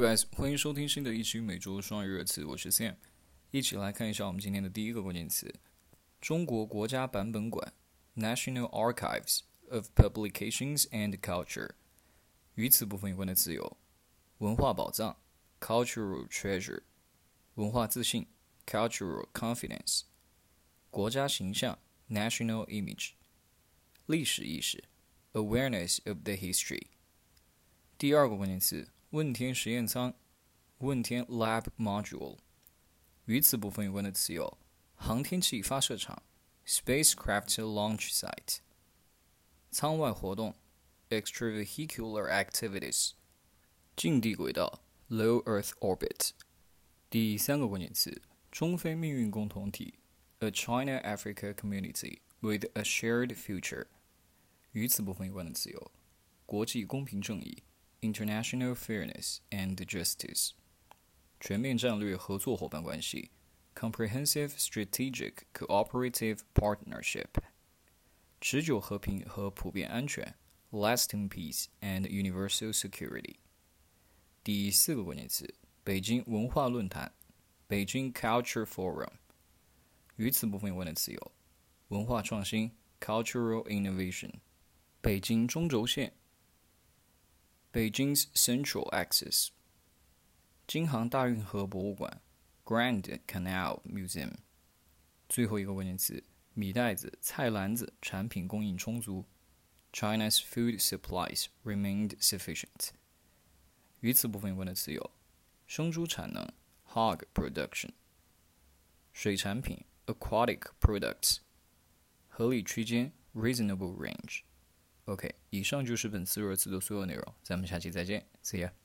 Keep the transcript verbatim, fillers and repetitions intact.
guys，欢迎收听新的一期每周双语热词，我是 Sam， 一起来看一下我们今天的第一个关键词：中国国家版本馆 （National Archives of Publications and Culture）。与此部分有关的词有：文化宝藏 （Cultural Treasure）、文化自信 （Cultural Confidence）、国家形象 （National Image）、历史意识 （Awareness of the History）。第二个关键词。问天实验舱 问天 Lab Module。 与此部分有关的词有航天器发射场 Spacecraft Launch Site、 舱外活动 Extravehicular Activities、 近地轨道 Low Earth Orbit。 第三个关键词中非命运共同体 A China-Africa Community with a Shared Future。 与此部分有关的词有国际公平正义International Fairness and Justice， 全面战略合作伙伴关系 Comprehensive Strategic Cooperative Partnership， 持久和平和普遍安全 Lasting Peace and Universal Security。 第四个关键词北京文化论坛 Beijing Culture Forum。 与此部分有关的词有文化创新 Cultural Innovation， 北京中轴线Beijing's Central Axis， 京杭大运河博物馆 Grand Canal Museum。 最后一个关键词米袋子、菜篮子产品供应充足 China's food supplies remained sufficient。 与此部分有关的词有生猪产能 Hog Production， 水产品 Aquatic Products， 合理区间 Reasonable Range。OK， 以上就是本次热词的所有内容，咱们下期再见 ，See ya。